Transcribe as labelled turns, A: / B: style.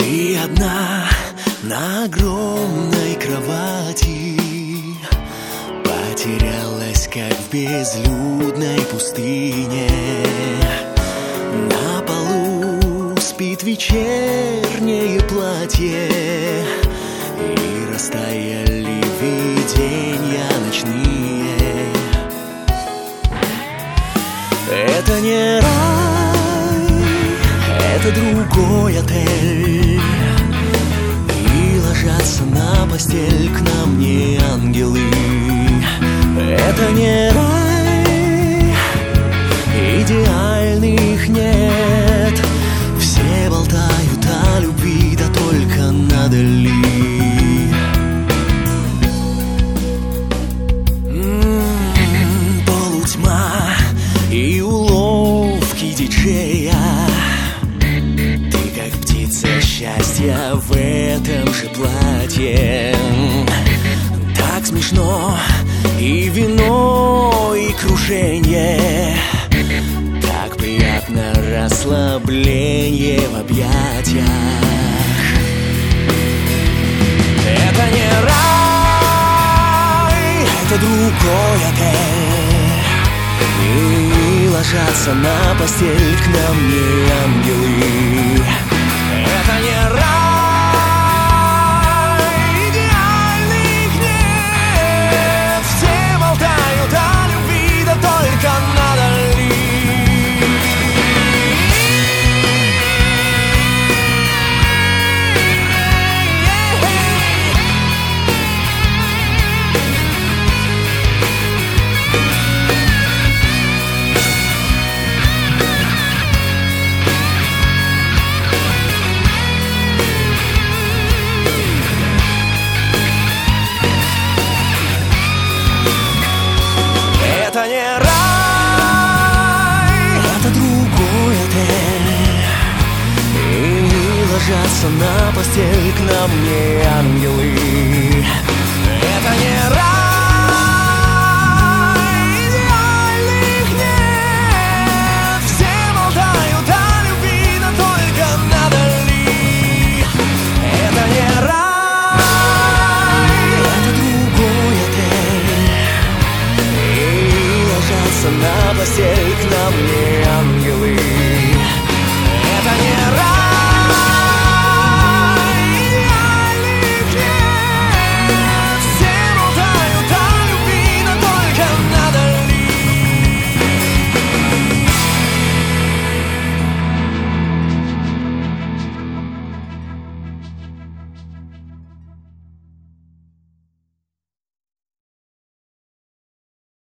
A: Ты одна на огромной кровати, потерялась, как в безлюдной пустыне. На полу спит вечернее платье, и растаяли видения ночные. Это не рай, это другой отель, и ложатся на постель к нам не ангелы. Это не рай, идеальных нет, все болтают о любви, да только надо ли. Полутьма и уловки диджея, ты как птица счастья в этом же платье. Так смешно и вино, и кружение, так приятно расслабление в объятиях. Это не рай, это другой отель, и ложатся на постель к нам не ангелы. Это не рай, идеальных нет, все болтают о любви, да только надо ли. Это не рай, это другой отель, и ложатся на постель к нам не ангелы. Это не рай.